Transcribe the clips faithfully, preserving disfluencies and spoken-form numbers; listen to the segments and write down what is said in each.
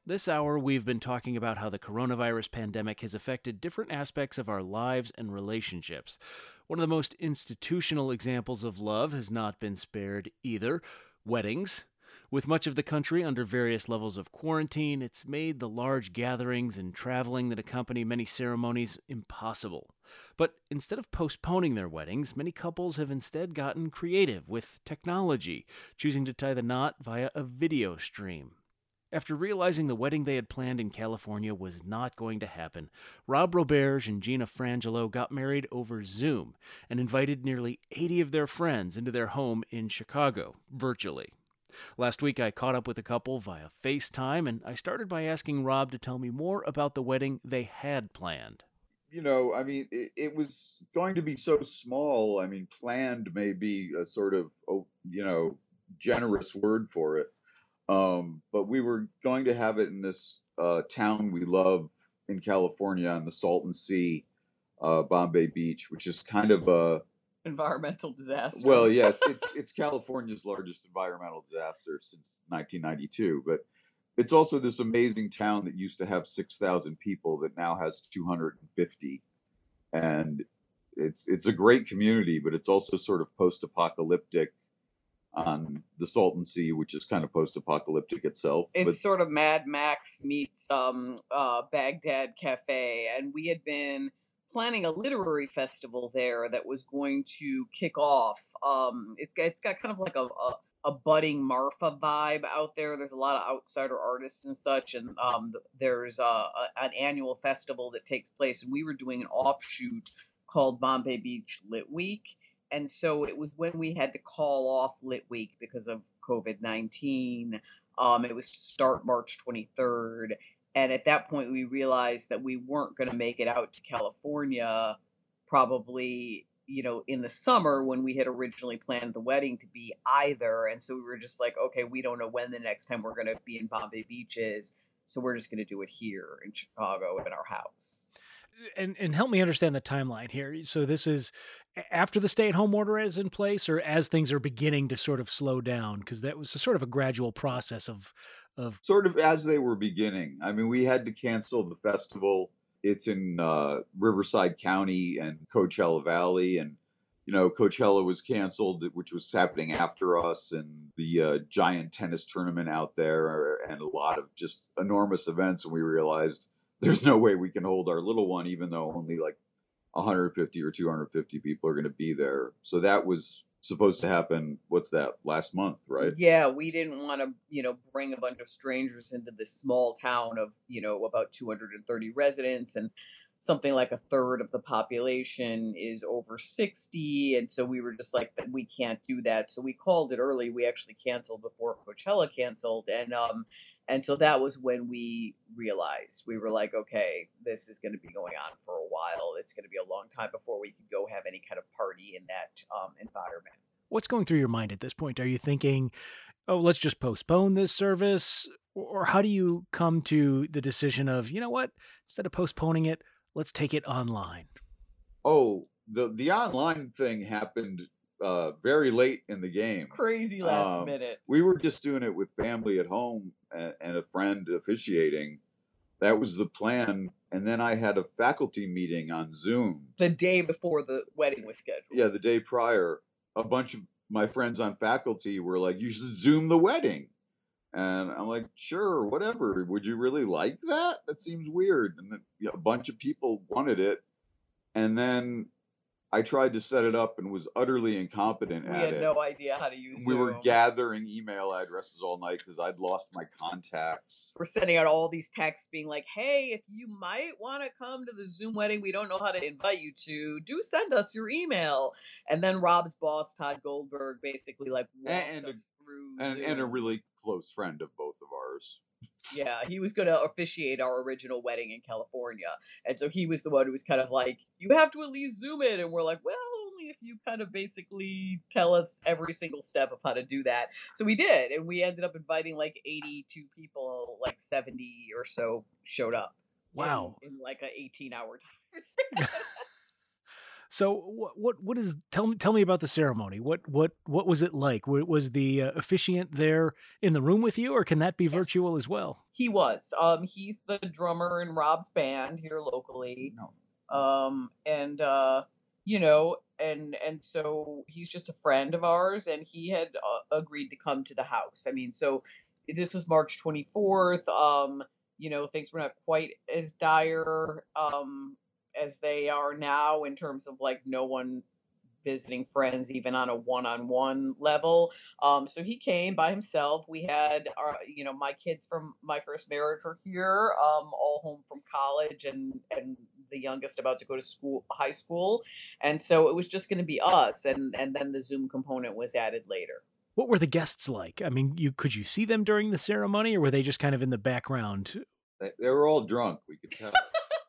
This hour, we've been talking about how the coronavirus pandemic has affected different aspects of our lives and relationships. One of the most institutional examples of love has not been spared either: weddings. With much of the country under various levels of quarantine, it's made the large gatherings and traveling that accompany many ceremonies impossible. But instead of postponing their weddings, many couples have instead gotten creative with technology, choosing to tie the knot via a video stream. After realizing the wedding they had planned in California was not going to happen, Rob Roberge and Gina Frangelo got married over Zoom and invited nearly eighty of their friends into their home in Chicago, virtually. Last week I caught up with the couple via FaceTime, and I started by asking Rob to tell me more about the wedding they had planned. You know, I mean, it, it was going to be so small. I mean, planned may be a sort of, oh, you know, generous word for it. Um, but we were going to have it in this uh, town we love in California on the Salton Sea, uh, Bombay Beach, which is kind of a environmental disaster. Well, yeah, it's, it's it's California's largest environmental disaster since nineteen ninety-two, but it's also this amazing town that used to have six thousand people that now has two hundred fifty, and it's it's a great community, but it's also sort of post-apocalyptic on the Salton Sea, which is kind of post-apocalyptic itself. It's but, sort of Mad Max meets um, uh, Baghdad Cafe, and we had been planning a literary festival there that was going to kick off. Um, it's, it's got kind of like a, a, a budding Marfa vibe out there. There's a lot of outsider artists and such, and um, there's a, a, an annual festival that takes place, and we were doing an offshoot called Bombay Beach Lit Week. And so it was when we had to call off Lit Week because of COVID nineteen. Um, it was to start March twenty-third. And at that point, we realized that we weren't going to make it out to California probably, you know, in the summer when we had originally planned the wedding to be either. And so we were just like, okay, we don't know when the next time we're going to be in Bombay Beach is. So we're just going to do it here in Chicago in our house. And and help me understand the timeline here. So this is after the stay-at-home order is in place, or as things are beginning to sort of slow down? Because that was a sort of a gradual process of of sort of as they were beginning. I mean, we had to cancel the festival. It's in uh, Riverside County and Coachella Valley, and you know, Coachella was canceled, which was happening after us, and the uh, giant tennis tournament out there, and a lot of just enormous events. And we realized there's no way we can hold our little one, even though only like one hundred fifty or two hundred fifty people are going to be there. So that was supposed to happen. What's that? Last month, right? Yeah, we didn't want to, you know, bring a bunch of strangers into this small town of, you know, about two hundred thirty residents, and something like a third of the population is over sixty. And so we were just like, we can't do that. So we called it early. We actually canceled before Coachella canceled. And, um, And so that was when we realized, we were like, okay, this is going to be going on for a while. It's going to be a long time before we could go have any kind of party in that um, environment. What's going through your mind at this point? Are you thinking, oh, let's just postpone this service? Or how do you come to the decision of, you know what, instead of postponing it, let's take it online? Oh, the, the online thing happened uh very late in the game. Crazy last um, minute. We were just doing it with family at home and, and a friend officiating. That was the plan. And then I had a faculty meeting on Zoom the day before the wedding was scheduled. Yeah, the day prior. A bunch of my friends on faculty were like, you should Zoom the wedding. And I'm like, sure, whatever. Would you really like that? That seems weird. And then, you know, a bunch of people wanted it. And then I tried to set it up and was utterly incompetent we at it. We had no idea how to use We Zoom. were gathering email addresses all night because I'd lost my contacts. We're sending out all these texts being like, hey, if you might want to come to the Zoom wedding we don't know how to invite you to, do send us your email. And then Rob's boss, Todd Goldberg, basically like walked and, us through and, Zoom. And a really close friend of both of ours. Yeah, he was going to officiate our original wedding in California. And so he was the one who was kind of like, you have to at least Zoom it. And we're like, well, only if you kind of basically tell us every single step of how to do that. So we did. And we ended up inviting like eighty-two people, like seventy or so showed up. Wow. In, in like an eighteen hour time. So what what what is tell me tell me about the ceremony. What what what was it like? W- Was the uh, officiant there in the room with you, or can that be Yes, virtual as well? he was. Um, he's the drummer in Rob's band here locally. No. Um, and uh, you know, and and so he's just a friend of ours, and he had uh, agreed to come to the house. I mean, so this was March twenty-fourth. Um, you know, things were not quite as dire um as they are now in terms of like no one visiting friends even on a one-on-one level. Um so he came by himself. We had our, you know, my kids from my first marriage are here, um all home from college, and and the youngest about to go to school, high school. And so it was just going to be us, and and then the Zoom component was added later. What were the guests like? I mean, you could you see them during the ceremony, or were they just kind of in the background? They, they were all drunk. We could tell.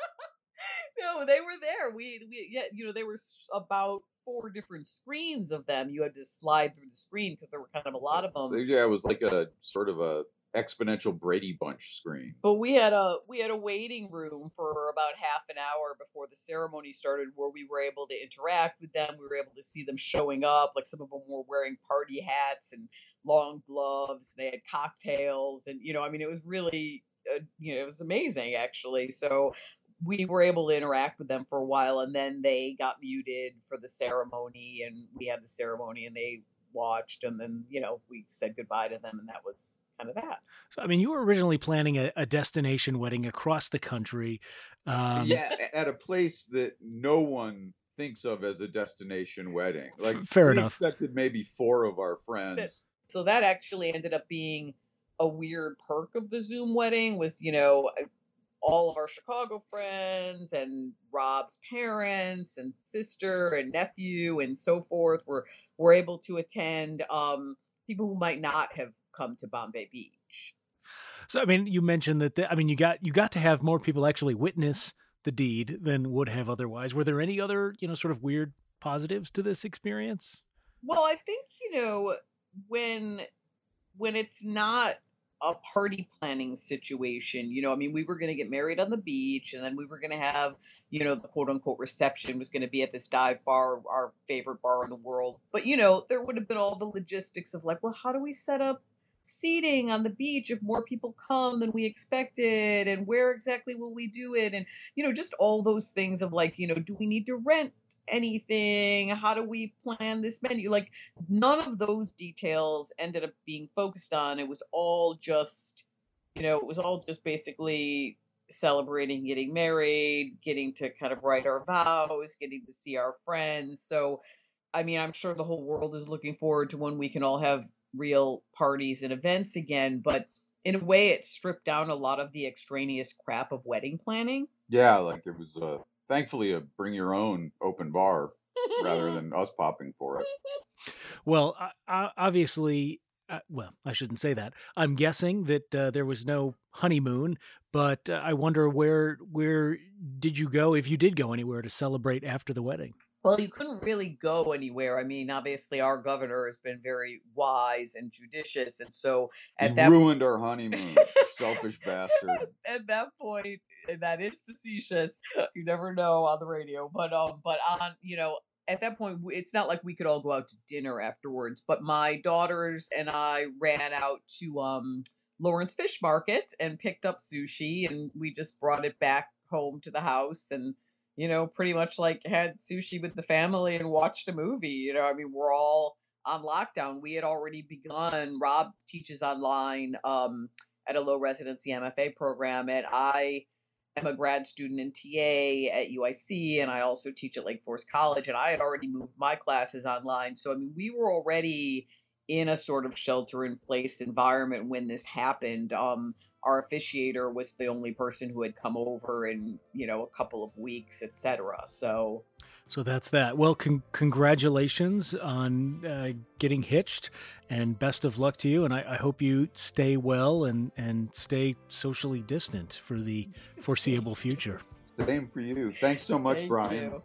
No, they were there. We we yeah, you know, there were s- about four different screens of them. You had to slide through the screen because there were kind of a lot of So, them. yeah, it was like a sort of a exponential Brady Bunch screen. But we had a we had a waiting room for about half an hour before the ceremony started, where we were able to interact with them. We were able to see them showing up. Like some of them were wearing party hats and long gloves. They had cocktails, and you know, I mean, it was really, uh, you know, it was amazing actually. So we were able to interact with them for a while, and then they got muted for the ceremony, and we had the ceremony, and they watched, and then you know we said goodbye to them, and that was kind of that. So, I mean, you were originally planning a, a destination wedding across the country. Um, Yeah, a- at a place that no one thinks of as a destination wedding. Like f- fair we enough. expected maybe four of our But- friends. So that actually ended up being a weird perk of the Zoom wedding was, you know, all of our Chicago friends and Rob's parents and sister and nephew and so forth were were able to attend. Um, people who might not have come to Bombay Beach. So, I mean, you mentioned that. The, I mean, you got you got to have more people actually witness the deed than would have otherwise. Were there any other, you know, sort of weird positives to this experience? Well, I think, you know, when when it's not a party planning situation, you know, I mean, we were going to get married on the beach, and then we were going to have, you know, the quote unquote reception was going to be at this dive bar, our favorite bar in the world. But, you know, there would have been all the logistics of like, well, how do we set up seating on the beach if more people come than we expected? And where exactly will we do it? And, you know, just all those things of like, you know, do we need to rent anything? How do we plan this menu? Like, none of those details ended up being focused on. It was all just, you know, it was all just basically celebrating getting married, getting to kind of write our vows, getting to see our friends. So, I mean, I'm sure the whole world is looking forward to when we can all have real parties and events again. But in a way, it stripped down a lot of the extraneous crap of wedding planning. Yeah, like it was uh, thankfully a bring your own open bar rather than us popping for it. Well, uh, uh, obviously, uh, well, I shouldn't say that. I'm guessing that uh, there was no honeymoon, but uh, I wonder where where did you go, if you did go anywhere, to celebrate after the wedding? Well, you couldn't really go anywhere. I mean, obviously, our governor has been very wise and judicious, and so He at that ruined our honeymoon, selfish bastard. at that point, and that is facetious. You never know on the radio, but um, but on, you know, at that point, w- it's not like we could all go out to dinner afterwards. But my daughters and I ran out to um Lawrence Fish Market and picked up sushi, and we just brought it back home to the house, and you know, pretty much like had sushi with the family and watched a movie. You know, I mean, we're all on lockdown. We had already begun. Rob teaches online um, at a low residency M F A program, and I am a grad student in T A at U I C, and I also teach at Lake Forest College. And I had already moved my classes online, so I mean, we were already in a sort of shelter in place environment when this happened. Um, our officiator was the only person who had come over in, you know, a couple of weeks, et cetera. So, So that's that. Well, con- congratulations on uh, getting hitched, and best of luck to you. And I, I hope you stay well and, and stay socially distant for the foreseeable future. Same for you. Thanks so much, thank Brian. you.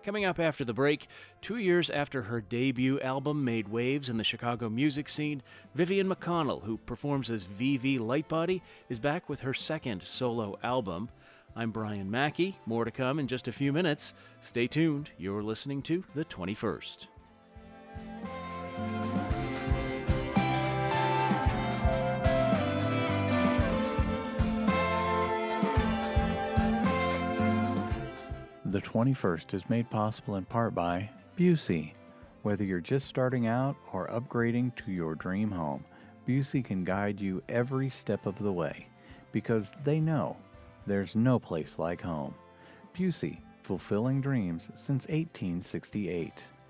Coming up after the break, two years after her debut album made waves in the Chicago music scene, Vivian McConnell, who performs as V V Lightbody, is back with her second solo album. I'm Brian Mackey. More to come in just a few minutes. Stay tuned. You're listening to The twenty-first. The twenty-first is made possible in part by Busey. Whether you're just starting out or upgrading to your dream home, Busey can guide you every step of the way because they know there's no place like home. Busey, fulfilling dreams since eighteen sixty-eight.